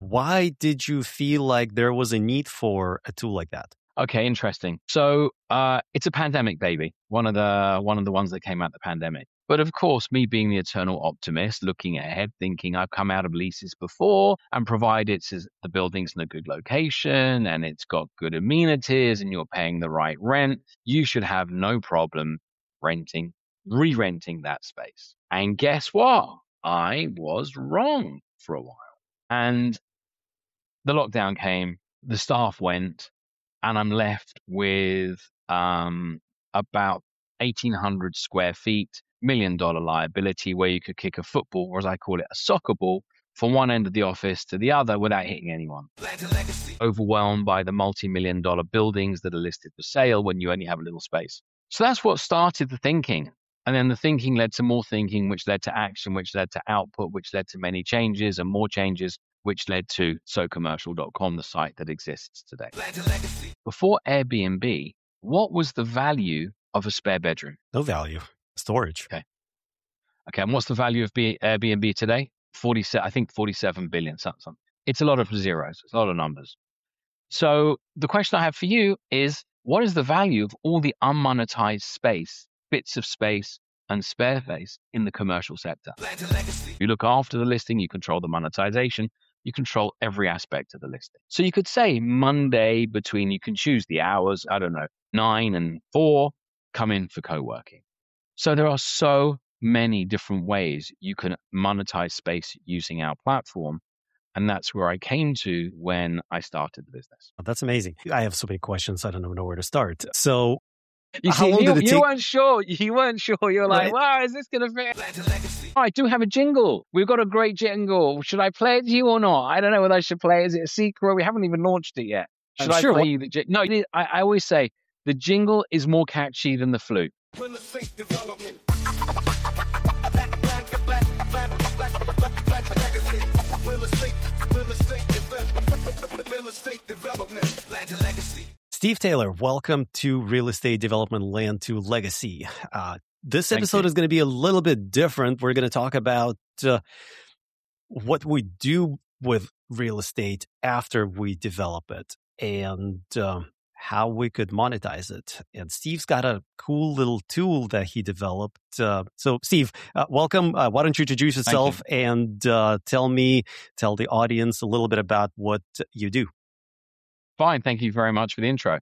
why did you feel like there was a need for a tool like that? Okay, interesting. So it's a pandemic baby, one of the ones that came out the pandemic. But of course, me being the eternal optimist, looking ahead, thinking I've come out of leases before, and provided the building's in a good location and it's got good amenities and you're paying the right rent, you should have no problem re-renting that space. And guess what? I was wrong for a while. And the lockdown came, the staff went, and I'm left with about 1,800 square feet, $1 million liability where you could kick a football, or as I call it, a soccer ball, from one end of the office to the other without hitting anyone. Overwhelmed by the multi-million-dollar buildings that are listed for sale when you only have a little space. So that's what started the thinking. And then the thinking led to more thinking, which led to action, which led to output, which led to many changes and more changes, which led to SoCommercial.com, the site that exists today. Before Airbnb, what was the value of a spare bedroom? No value. Storage. Okay. And what's the value of Airbnb today? 47 billion, something. It's a lot of zeros. It's a lot of numbers. So the question I have for you is, what is the value of all the unmonetized space, bits of space, and spare space in the commercial sector? You look after the listing, you control the monetization, you control every aspect of the listing. So you could say Monday you can choose the hours, 9 and 4, come in for co-working. So there are so many different ways you can monetize space using our platform. And that's where I came to when I started the business. That's amazing. I have so many questions. I don't know where to start. So you weren't sure. You were like, wow, is this going to fit? Oh, I do have a jingle. We've got a great jingle. Should I play it to you or not? I don't know whether I should play it. Is it a secret? We haven't even launched it yet. Should I play you the jingle? No, I always say the jingle is more catchy than the flute. Steve Taylor, welcome to Real Estate Development Land to Legacy. This episode is going to be a little bit different. We're going to talk about what we do with real estate after we develop it and how we could monetize it. And Steve's got a cool little tool that he developed. So Steve, welcome. Why don't you introduce yourself and tell the audience a little bit about what you do. Fine. Thank you very much for the intro.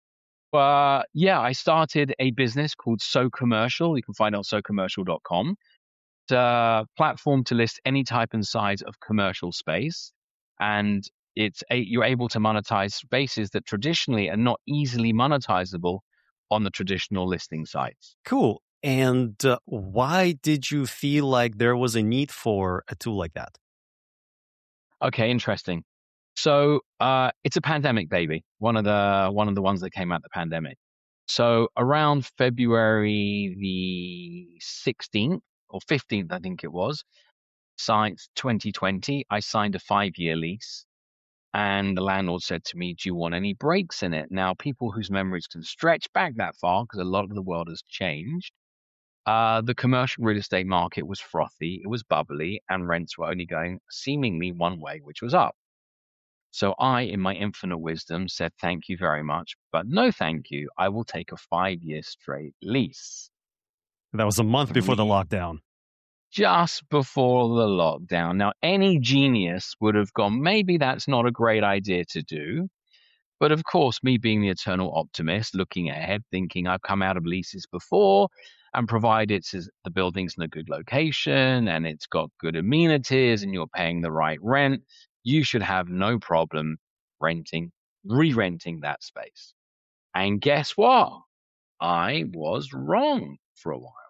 I started a business called SoCommercial. You can find it on SoCommercial.com. It's a platform to list any type and size of commercial space. And you're able to monetize spaces that traditionally are not easily monetizable on the traditional listing sites. Cool. And why did you feel like there was a need for a tool like that? Okay, interesting. So it's a pandemic baby, one of the ones that came out the pandemic. So around February the 16th or 15th, I think it was, 2020, I signed a 5-year lease. And the landlord said to me, do you want any breaks in it? Now, people whose memories can stretch back that far, because a lot of the world has changed, the commercial real estate market was frothy, it was bubbly, and rents were only going seemingly one way, which was up. So I, in my infinite wisdom, said, thank you very much, but no thank you. I will take a 5-year straight lease. That was a month before the lockdown. Just before the lockdown. Now, any genius would have gone, maybe that's not a great idea to do. But of course, me being the eternal optimist, looking ahead, thinking I've come out of leases before, and provided the building's in a good location and it's got good amenities and you're paying the right rent, you should have no problem re-renting that space. And guess what? I was wrong for a while.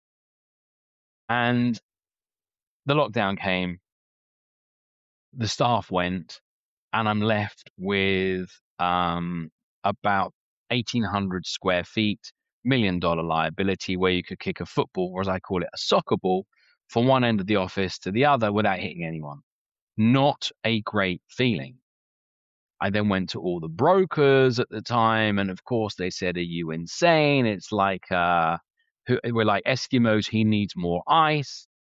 And the lockdown came, the staff went, and I'm left with about 1,800 square feet, $1 million liability where you could kick a football, or as I call it, a soccer ball, from one end of the office to the other without hitting anyone. Not a great feeling. I then went to all the brokers at the time, and of course they said, are you insane? It's like, we're like Eskimos, he needs more ice.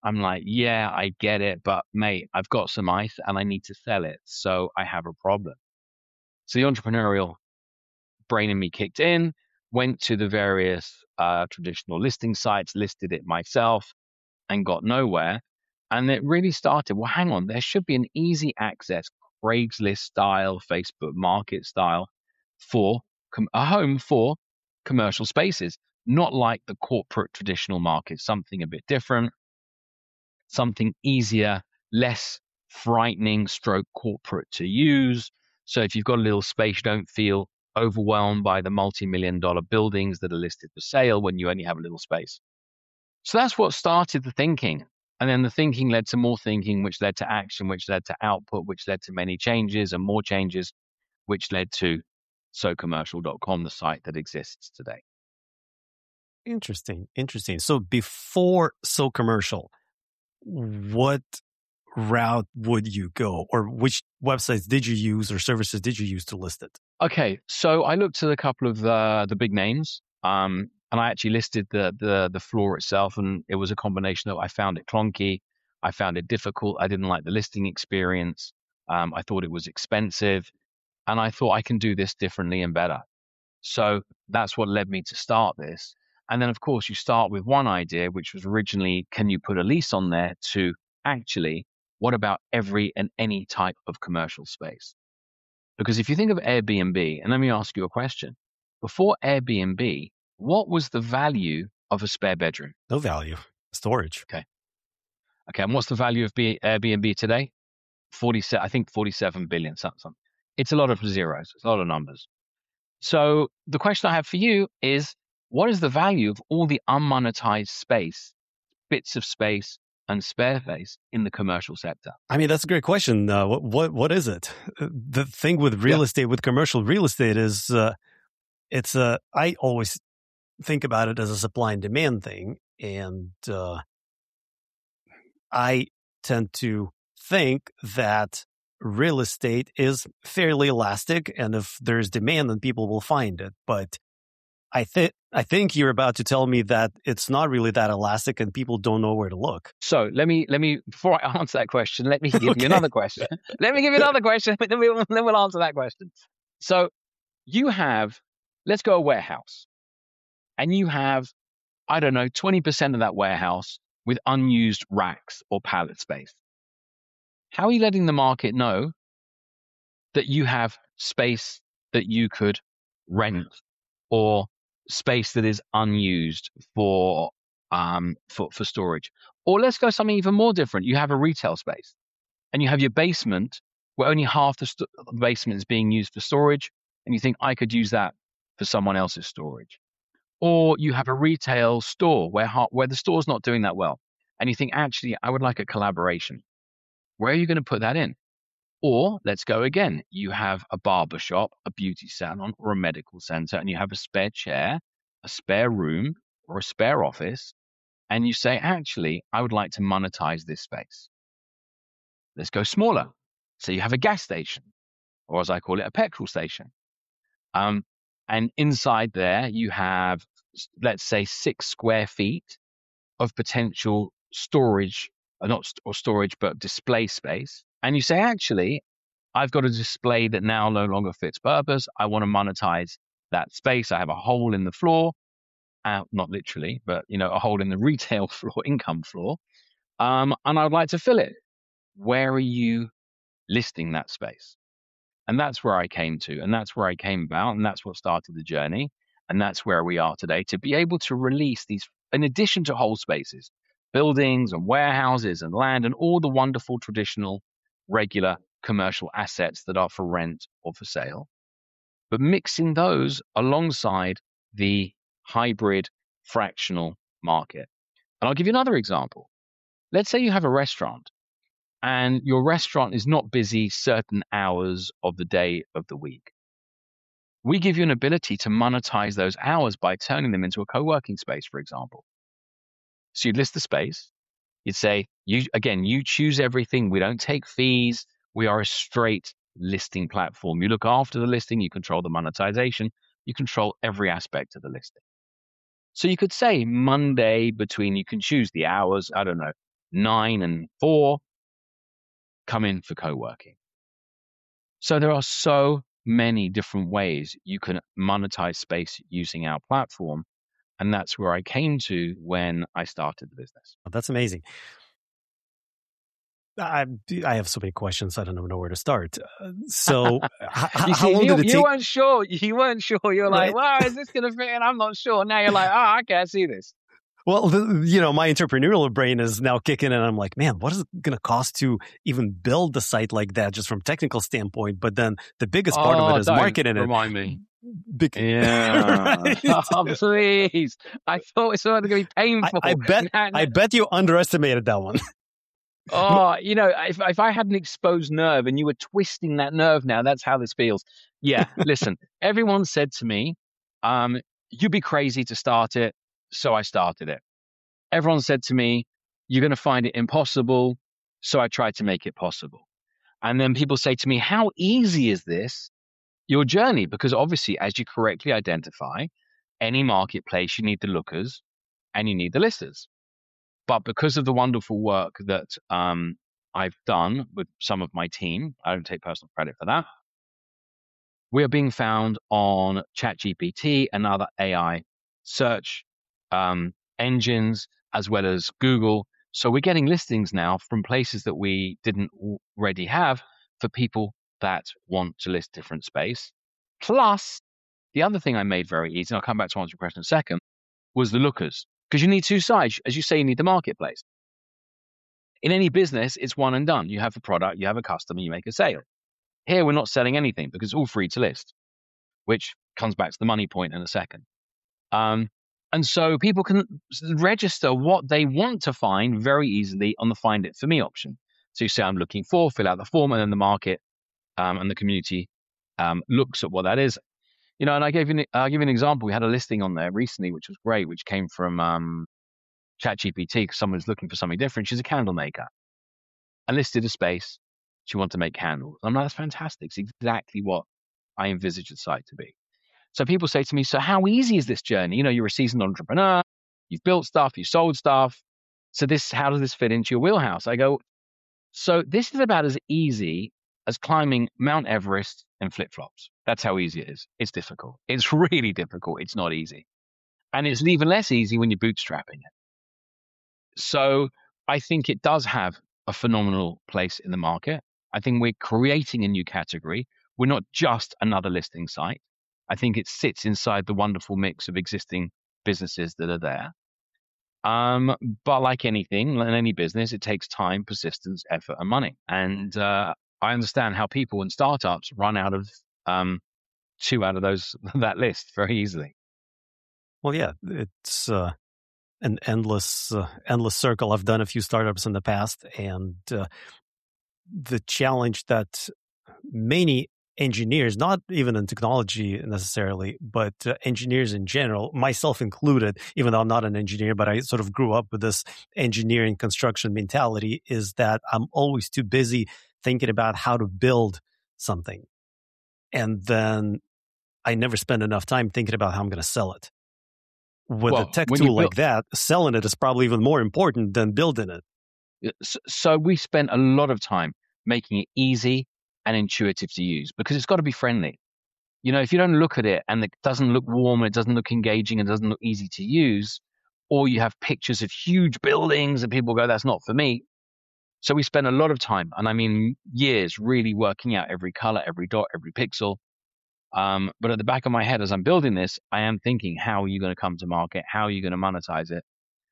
I'm like, yeah, I get it, but mate, I've got some ice and I need to sell it. So I have a problem. So the entrepreneurial brain in me kicked in, went to the various traditional listing sites, listed it myself, and got nowhere. And it really started, well, hang on, there should be an easy access, Craigslist style, Facebook market style for a home for commercial spaces, not like the corporate traditional market, something a bit different, something easier, less frightening stroke corporate to use. So if you've got a little space, you don't feel overwhelmed by the multi-million-dollar buildings that are listed for sale when you only have a little space. So that's what started the thinking. And then the thinking led to more thinking, which led to action, which led to output, which led to many changes and more changes, which led to SoCommercial.com, the site that exists today. Interesting. So before SoCommercial, what route would you go, or which websites did you use or services did you use to list it? Okay, so I looked at a couple of the big names, and I actually listed the floor itself, and it was a combination of I found it clunky, I found it difficult, I didn't like the listing experience, I thought it was expensive, and I thought I can do this differently and better. So that's what led me to start this. And then, of course, you start with one idea, which was originally, can you put a lease on there, to actually, what about every and any type of commercial space? Because if you think of Airbnb, and let me ask you a question. Before Airbnb, what was the value of a spare bedroom? No value. Storage. Okay. And what's the value of Airbnb today? 47 billion, something. It's a lot of zeros. It's a lot of numbers. So the question I have for you is, what is the value of all the unmonetized space, bits of space, and spare space in the commercial sector? I mean, that's a great question. What is it? The thing with real estate, with commercial real estate, is I always think about it as a supply and demand thing, and I tend to think that real estate is fairly elastic, and if there's demand, then people will find it. But I think you're about to tell me that it's not really that elastic, and people don't know where to look. So let me before I answer that question, let me give you another question. Let me give you another question, but then we'll answer that question. So you have, let's go a warehouse, and you have, I don't know, 20% of that warehouse with unused racks or pallet space. How are you letting the market know that you have space that you could rent, or space that is unused for storage? Or let's go something even more different. You have a retail space, and you have your basement where only half the basement is being used for storage, and you think, I could use that for someone else's storage. Or you have a retail store where the store's not doing that well, and you think, actually, I would like a collaboration. Where are you going to put that in? Or let's go again. You have a barber shop, a beauty salon, or a medical center, and you have a spare chair, a spare room, or a spare office, and you say, actually, I would like to monetize this space. Let's go smaller. So you have a gas station, or as I call it, a petrol station. And inside there, you have, let's say, 6 square feet of potential storage, but display space. And you say, actually, I've got a display that now no longer fits purpose. I want to monetize that space. I have a hole in the floor, not literally, but a hole in the retail floor, income floor, and I would like to fill it. Where are you listing that space? And that's where I came to, and that's where I came about, and that's what started the journey, and that's where we are today, to be able to release these, in addition to whole spaces, buildings and warehouses and land and all the wonderful traditional regular commercial assets that are for rent or for sale, but mixing those alongside the hybrid fractional market. And I'll give you another example. Let's say you have a restaurant, and your restaurant is not busy certain hours of the day of the week. We give you an ability to monetize those hours by turning them into a co-working space, for example. So you'd list the space. You'd say, you choose everything. We don't take fees. We are a straight listing platform. You look after the listing. You control the monetization. You control every aspect of the listing. So you could say Monday you can choose the hours, I don't know, 9 and 4 come in for co-working. So there are so many different ways you can monetize space using our platform. And that's where I came to when I started the business. That's amazing. I have so many questions. I don't know where to start. So how long did it take? You weren't sure. You weren't sure. You're like, well, is this going to fit in? I'm not sure. Now you're like, oh, okay, I see this. Well, my entrepreneurial brain is now kicking, and I'm like, man, what is it going to cost to even build a site like that, just from a technical standpoint? But then the biggest part of it is marketing it. Remind me. Yeah. Oh, please. I thought it was going to be painful. I bet you underestimated that one. Oh, if I had an exposed nerve and you were twisting that nerve now, that's how this feels. Yeah, listen, everyone said to me, you'd be crazy to start it, so I started it. Everyone said to me, you're going to find it impossible, so I tried to make it possible. And then people say to me, how easy is this, your journey? Because obviously, as you correctly identify, any marketplace, you need the lookers and you need the listers. But because of the wonderful work that I've done with some of my team, I don't take personal credit for that, we are being found on ChatGPT and other AI search engines, as well as Google. So we're getting listings now from places that we didn't already have for people that want to list different space. Plus, the other thing I made very easy, and I'll come back to answer your question in a second, was the lookers. Because you need two sides. As you say, you need the marketplace. In any business, it's one and done. You have a product, you have a customer, you make a sale. Here, we're not selling anything because it's all free to list, which comes back to the money point in a second. And so people can register what they want to find very easily on the Find It For Me option. So you say, I'm looking for, fill out the form, and then the market and the community looks at what that is. And I'll give you an example. We had a listing on there recently, which was great, which came from ChatGPT because someone was looking for something different. She's a candle maker. I listed a space. She wanted to make candles. I'm like, that's fantastic. It's exactly what I envisaged the site to be. So people say to me, so how easy is this journey? You're a seasoned entrepreneur. You've built stuff. You've sold stuff. So how does this fit into your wheelhouse? I go, so this is about as easy as climbing Mount Everest in flip-flops. That's how easy it is. It's difficult. It's really difficult. It's not easy. And it's even less easy when you're bootstrapping it. So I think it does have a phenomenal place in the market. I think we're creating a new category. We're not just another listing site. I think it sits inside the wonderful mix of existing businesses that are there. But like anything, in any business, it takes time, persistence, effort, and money. And I understand how people in startups run out of two out of that list very easily. Well, yeah, it's an endless circle. I've done a few startups in the past, and the challenge that many engineers, not even in technology necessarily, but engineers in general, myself included, even though I'm not an engineer, but I sort of grew up with this engineering construction mentality, is that I'm always too busy thinking about how to build something. And then I never spend enough time thinking about how I'm going to sell it. With a tech tool like that, selling it is probably even more important than building it. So we spent a lot of time making it easy and intuitive to use because it's got to be friendly. If you don't look at it and it doesn't look warm, it doesn't look engaging, it doesn't look easy to use, or you have pictures of huge buildings and people go, that's not for me. So we spent a lot of time, and I mean years, really working out every color, every dot, every pixel. But at the back of my head, as I'm building this, I am thinking, how are you going to come to market? How are you going to monetize it?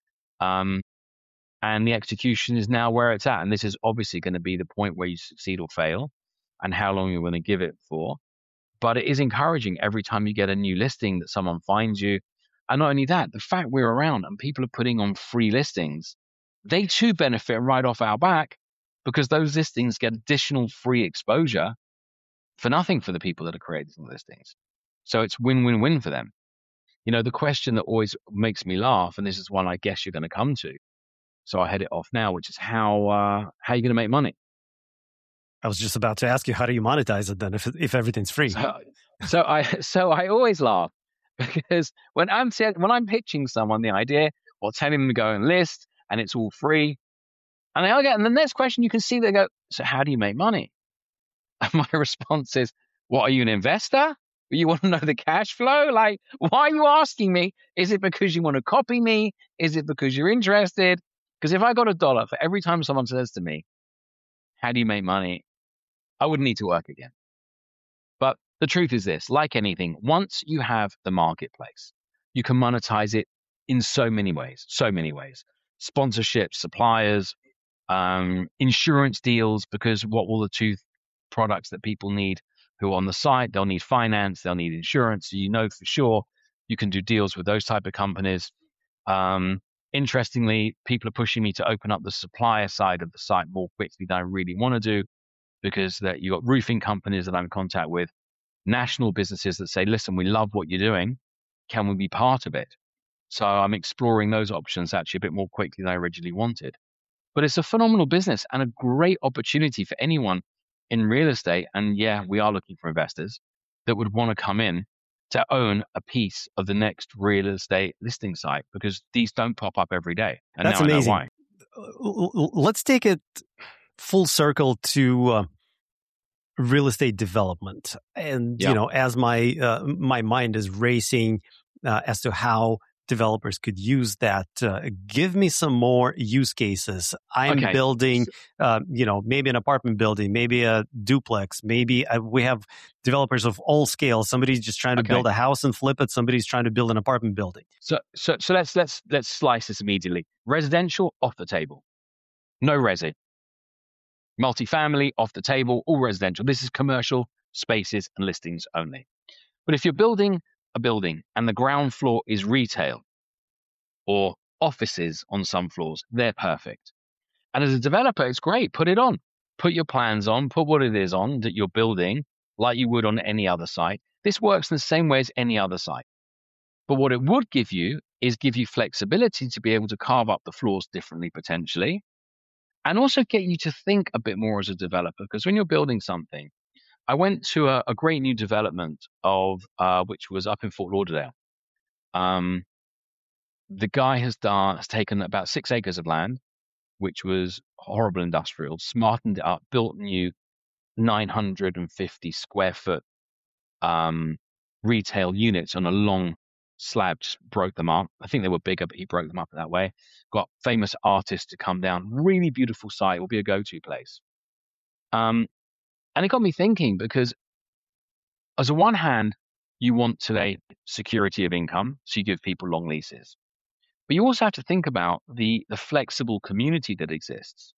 And the execution is now where it's at. And this is obviously going to be the point where you succeed or fail and how long you're going to give it for. But it is encouraging every time you get a new listing that someone finds you. And not only that, the fact we're around and people are putting on free listings, they too benefit right off our back because those listings get additional free exposure for nothing for the people that are creating the listings. So it's win-win-win for them. The question that always makes me laugh, and this is one I guess you're going to come to, so I head it off now, which is how are you going to make money? I was just about to ask you, how do you monetize it then if everything's free? So I always laugh because when I'm pitching someone the idea or telling them to go and list and it's all free, And the next question you can see, they go, so how do you make money? And my response is, what, are you an investor? You want to know the cash flow? Like, why are you asking me? Is it because you want to copy me? Is it because you're interested? Because if I got $1 for every time someone says to me, how do you make money? I wouldn't need to work again. But the truth is this, like anything, once you have the marketplace, you can monetize it in so many ways. Sponsorships, suppliers, insurance deals, because what will the two products that people need who are on the site? They'll need finance, they'll need insurance. So you know for sure you can do deals with those type of companies. Interestingly, people are pushing me to open up the supplier side of the site more quickly than I really want to do, because that you got roofing companies that I'm in contact with, national businesses that say, listen, we love what you're doing. Can we be part of it? So I'm exploring those options actually a bit more quickly than I originally wanted. But it's a phenomenal business and a great opportunity for anyone in real estate. And yeah, we are looking for investors that would want to come in to own a piece of the next real estate listing site, because these don't pop up every day. And that's now amazing. I know why. Let's take it full circle to real estate development. And, you know, as my mind is racing as to how developers could use that, give me some more use cases. I'm building, maybe an apartment building, maybe a duplex, maybe we have developers of all scales. Somebody's just trying to build a house and flip it. Somebody's trying to build an apartment building. So let's slice this immediately. Residential, off the table. No resi. Multifamily, off the table. All residential. This is commercial spaces and listings only. But if you're building a building and the ground floor is retail or offices on some floors, they're perfect. And as a developer, it's great. Put it on. Put your plans on. Put what it is on that you're building like you would on any other site. This works in the same way as any other site. But what it would give you is give you flexibility to be able to carve up the floors differently potentially, and also get you to think a bit more as a developer. Because when you're building something, I went to a great new development of which was up in Fort Lauderdale. The guy has taken about 6 acres of land, which was horrible industrial, smartened it up, built new 950 square foot retail units on a long slab, just broke them up. I think they were bigger, but he broke them up in that way. Got famous artists to come down. Really beautiful site. It will be a go-to place. And it got me thinking, because as on one hand, you want today security of income, so you give people long leases. But you also have to think about the flexible community that exists,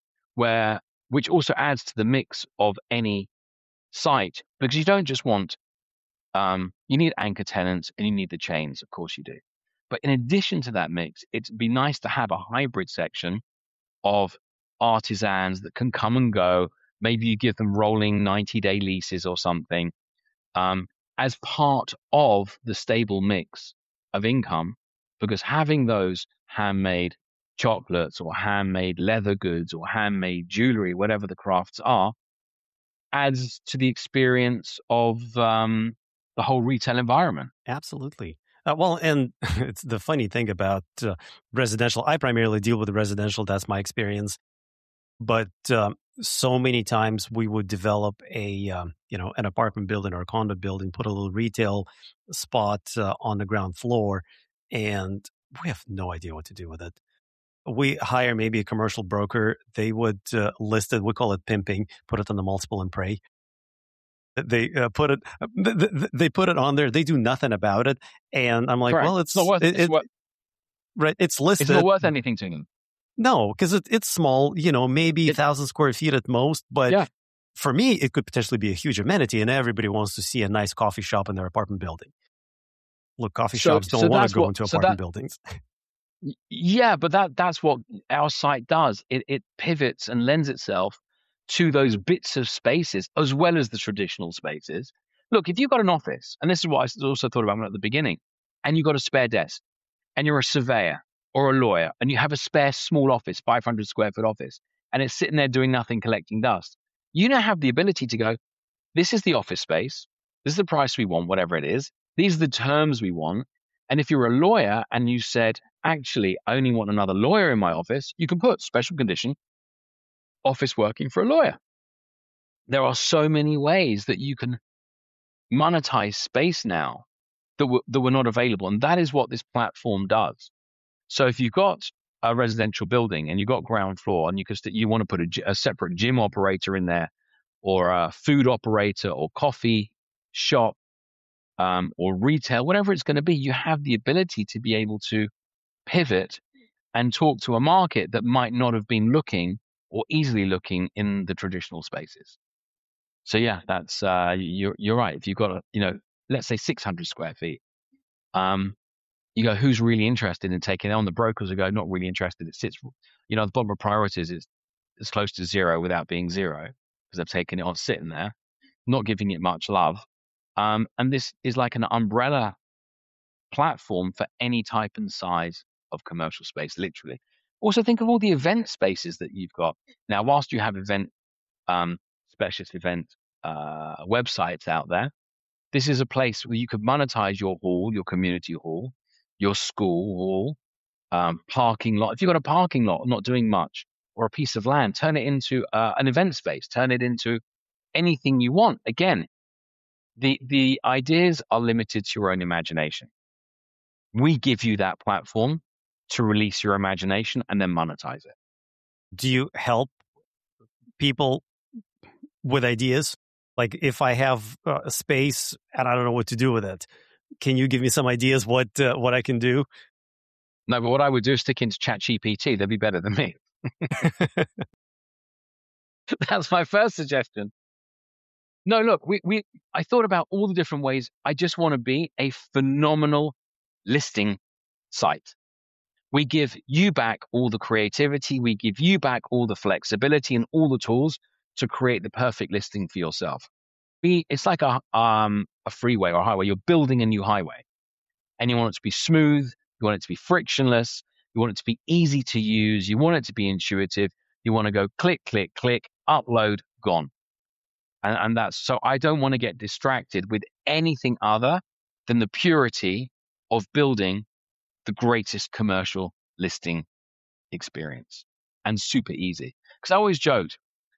which also adds to the mix of any site, because you don't just want, you need anchor tenants and you need the chains, of course you do. But in addition to that mix, it'd be nice to have a hybrid section of artisans that can come and go. Maybe you give them rolling 90-day leases or something as part of the stable mix of income, because having those handmade chocolates or handmade leather goods or handmade jewelry, whatever the crafts are, adds to the experience of the whole retail environment. Absolutely. Well, and it's the funny thing about residential. I primarily deal with the residential. That's my experience. But so many times we would develop an apartment building or a condo building, put a little retail spot on the ground floor, and we have no idea what to do with it. We hire maybe a commercial broker. They would list it. We call it pimping. Put it on the multiple and pray. They put it. They put it on there. They do nothing about it, and I'm like, Correct. well, it's not worth it. Right. It's listed. It's not worth anything to them. No, because it's small. Maybe 1,000 square feet at most. But for me, it could potentially be a huge amenity, and everybody wants to see a nice coffee shop in their apartment building. Look, coffee shops don't want to go into apartment buildings. Yeah, but that's what our site does. It pivots and lends itself to those bits of spaces as well as the traditional spaces. Look, if you've got an office, and this is what I also thought about at the beginning, and you've got a spare desk, and you're a surveyor or a lawyer, and you have a spare small office, 500 square foot office, and it's sitting there doing nothing, collecting dust, you now have the ability to go, this is the office space, this is the price we want, whatever it is, these are the terms we want. And if you're a lawyer and you said, actually, I only want another lawyer in my office, you can put special condition, office working for a lawyer. There are so many ways that you can monetize space now that were not available. And that is what this platform does. So if you've got a residential building and you've got ground floor and you want to put a separate gym operator in there, or a food operator, or coffee shop, or retail, whatever it's going to be, you have the ability to be able to pivot and talk to a market that might not have been looking or easily looking in the traditional spaces. So yeah, that's you're right. If you've got let's say 600 square feet, you go, who's really interested in taking it on? The brokers will go, not really interested. It sits, the bottom of priorities is as close to zero without being zero, because they've taken it on sitting there, not giving it much love. And this is like an umbrella platform for any type and size of commercial space, literally. Also, think of all the event spaces that you've got. Now, whilst you have specialist event websites out there, this is a place where you could monetize your hall, your community hall, your school hall, parking lot. If you've got a parking lot not doing much, or a piece of land, turn it into an event space, turn it into anything you want. Again, the ideas are limited to your own imagination. We give you that platform to release your imagination and then monetize it. Do you help people with ideas? Like if I have a space and I don't know what to do with it, can you give me some ideas what I can do? No, but what I would do is stick into ChatGPT. They'd be better than me. That's my first suggestion. No, look, I thought about all the different ways. I just want to be a phenomenal listing site. We give you back all the creativity. We give you back all the flexibility and all the tools to create the perfect listing for yourself. It's like a freeway or a highway. You're building a new highway, and you want it to be smooth. You want it to be frictionless. You want it to be easy to use. You want it to be intuitive. You want to go click, click, click, upload, gone. And that's so I don't want to get distracted with anything other than the purity of building the greatest commercial listing experience, and super easy. Because I always joked,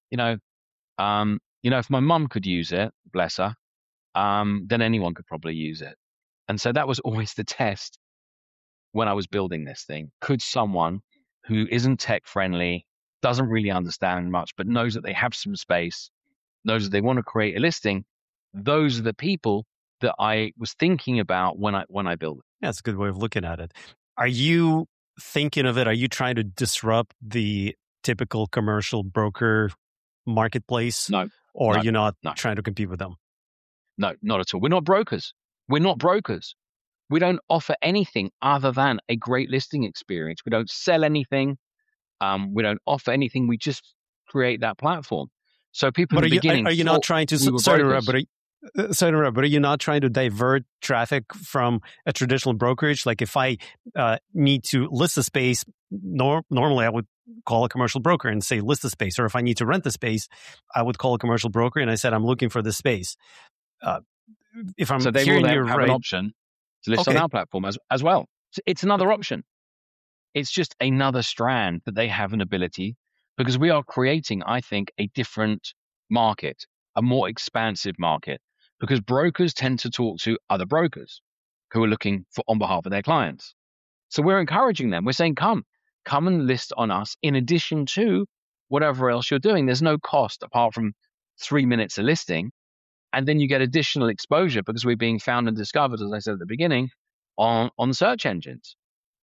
if my mum could use it, bless her, then anyone could probably use it. And so that was always the test when I was building this thing. Could someone who isn't tech friendly, doesn't really understand much, but knows that they have some space, knows that they want to create a listing, those are the people that I was thinking about when I build it. Yeah, that's a good way of looking at it. Are you thinking of it? Are you trying to disrupt the typical commercial broker marketplace? No. Or are you not trying to compete with them? No, not at all. We're not brokers. We're not brokers. We don't offer anything other than a great listing experience. We don't sell anything. We don't offer anything. We just create that platform. So people in the beginning, are you not trying to? Sorry, Rob, but are you not trying to divert traffic from a traditional brokerage? Like if I need to list a space, normally I would call a commercial broker and say list the space. Or if I need to rent the space, I would call a commercial broker and I said I'm looking for this space. If I'm so they hearing will you have right, an option to list on our platform as well. So it's another option. It's just another strand that they have an ability, because we are creating, I think, a different market, a more expansive market, because brokers tend to talk to other brokers who are looking for on behalf of their clients. So we're encouraging them. We're saying, come and list on us in addition to whatever else you're doing. There's no cost apart from 3 minutes of listing. And then you get additional exposure because we're being found and discovered, as I said at the beginning, on search engines.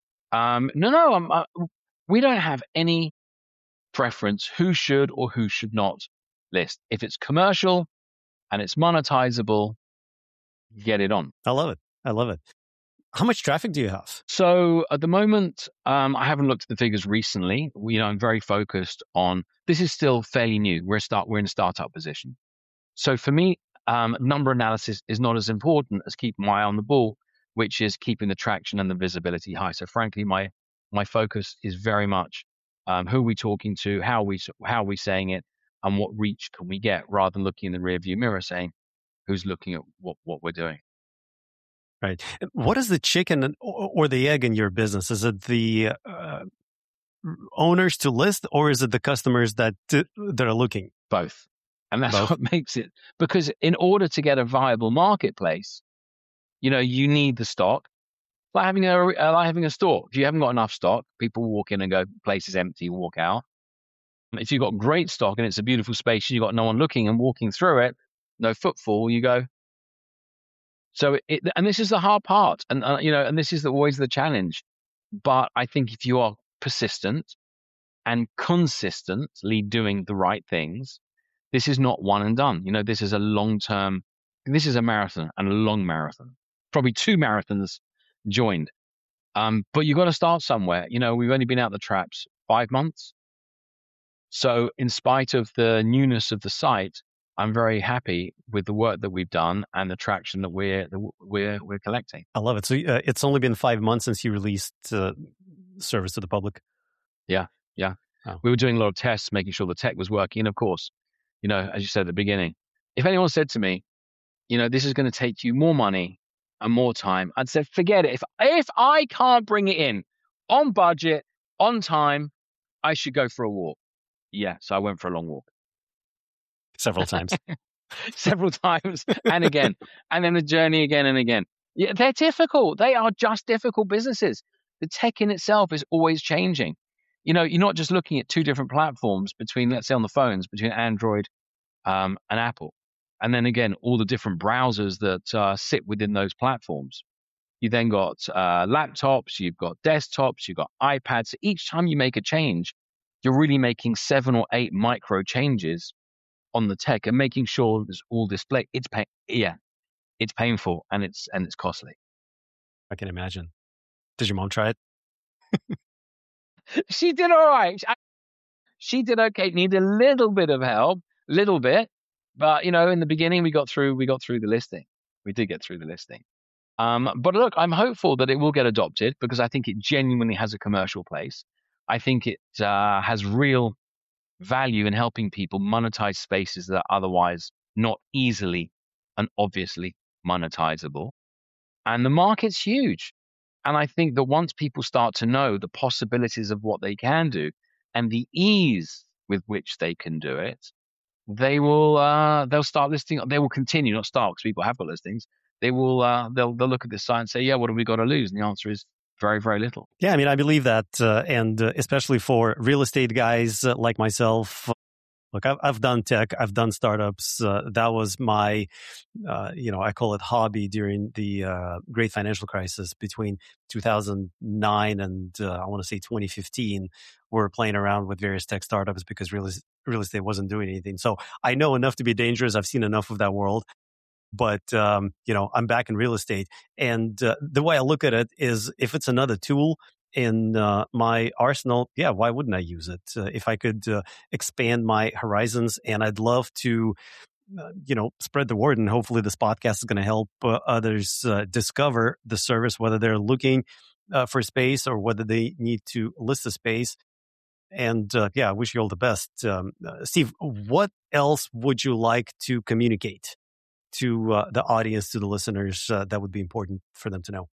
We don't have any preference who should or who should not list. If it's commercial and it's monetizable, get it on. I love it. How much traffic do you have? So at the moment, I haven't looked at the figures recently. I'm very focused on, this is still fairly new. We're in a startup position. So for me, number analysis is not as important as keeping my eye on the ball, which is keeping the traction and the visibility high. So frankly, my focus is very much who are we talking to, how are we saying it, and what reach can we get, rather than looking in the rearview mirror saying who's looking at what we're doing. Right. What is the chicken or the egg in your business? Is it the owners to list, or is it the customers that are looking? Both. And that's what makes it, because in order to get a viable marketplace, you need the stock. Like having a store. If you haven't got enough stock, people walk in and go, place is empty, walk out. If you've got great stock and it's a beautiful space, you've got no one looking and walking through it, no footfall, you go. So and this is the hard part, and and this is always the challenge. But I think if you are persistent and consistently doing the right things, this is not one and done. This is a long-term, this is a marathon and a long marathon, probably 2 marathons joined. But you've got to start somewhere. We've only been out the traps 5 months. So in spite of the newness of the site, I'm very happy with the work that we've done and the traction that we're collecting. I love it. So it's only been 5 months since you released service to the public. Yeah. Oh. We were doing a lot of tests, making sure the tech was working. And of course, as you said at the beginning, if anyone said to me, this is going to take you more money and more time, I'd say, forget it. If I can't bring it in on budget, on time, I should go for a walk. Yeah, so I went for a long walk. Several times. Several times. And again. And then the journey again and again. Yeah, they're difficult. They are just difficult businesses. The tech in itself is always changing. You're not just looking at 2 different platforms between, let's say on the phones, between Android and Apple. And then again, all the different browsers that sit within those platforms. You then got laptops, you've got desktops, you've got iPads. Each time you make a change, you're really making 7 or 8 micro changes on the tech and making sure it's all displayed. It's painful and it's costly. I can imagine. Did your mom try it? She did all right. She did okay. Needed a little bit of help, but in the beginning we got through the listing. We did get through the listing. But look, I'm hopeful that it will get adopted because I think it genuinely has a commercial place. I think it has real value in helping people monetize spaces that are otherwise not easily and obviously monetizable. And the market's huge. And I think that once people start to know the possibilities of what they can do and the ease with which they can do it, they'll start listing. They will continue, not start because people have got listings. They will they'll look at this site and say, yeah, what have we got to lose? And the answer is very, very little. Yeah, I mean, I believe that, and especially for real estate guys like myself. Look, I've done tech, I've done startups. That was my, I call it hobby during the great financial crisis between 2009 and I want to say 2015. We're playing around with various tech startups because real estate wasn't doing anything. So I know enough to be dangerous. I've seen enough of that world. But, I'm back in real estate. And the way I look at it is if it's another tool in my arsenal, yeah, why wouldn't I use it? If I could expand my horizons, and I'd love to, spread the word, and hopefully this podcast is going to help others discover the service, whether they're looking for space or whether they need to list a space. And I wish you all the best. Steve, what else would you like to communicate to the audience, to the listeners, that would be important for them to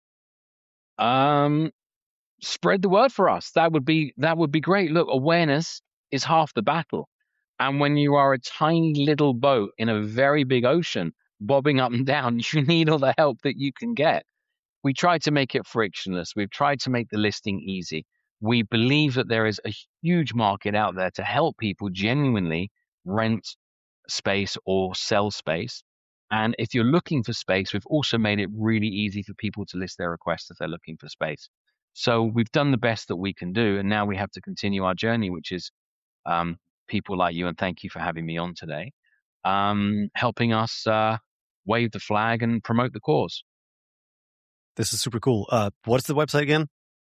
know? Spread the word for us. That would be great. Look, awareness is half the battle. And when you are a tiny little boat in a very big ocean, bobbing up and down, you need all the help that you can get. We try to make it frictionless. We've tried to make the listing easy. We believe that there is a huge market out there to help people genuinely rent space or sell space. And if you're looking for space, we've also made it really easy for people to list their requests if they're looking for space. So we've done the best that we can do, and now we have to continue our journey, which is people like you, and thank you for having me on today, helping us wave the flag and promote the cause. This is super cool. What's the website again?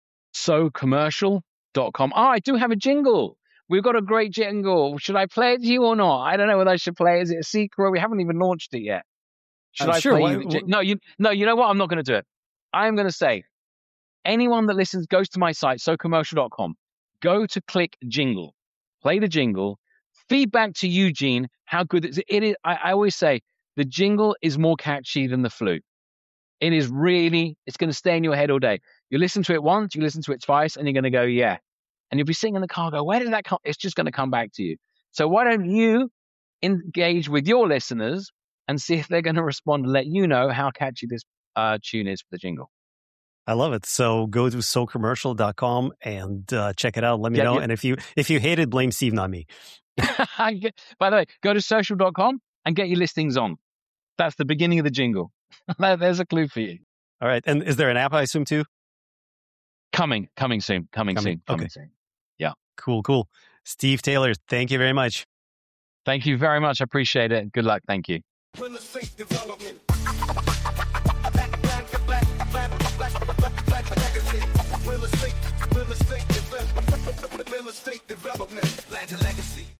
SoCommercial.com. Oh, I do have a jingle. We've got a great jingle. Should I play it to you or not? I don't know whether I should play it. Is it a secret? We haven't even launched it yet. Should I play you? No, you know what? I'm not going to do it. I'm going to say, anyone that listens goes to my site, SoCommercial.com. Go to click jingle. Play the jingle. Feedback to Eugene how good it is. I always say the jingle is more catchy than the flu. It is really, it's going to stay in your head all day. You listen to it once, you listen to it twice, and you're going to go, yeah, And you'll be sitting in the car, go, where did that come? It's just going to come back to you. So why don't you engage with your listeners and see if they're going to respond and let you know how catchy this tune is for the jingle. I love it. So go to socommercial.com and check it out. Let me know. And if you hate it, blame Steve, not me. By the way, go to social.com and get your listings on. That's the beginning of the jingle. There's a clue for you. All right. And is there an app, I assume, too? Coming soon. Okay. Soon. Yeah. Cool. Steve Taylor, thank you very much. Thank you very much. I appreciate it. Good luck. Thank you. Real estate development, legacy.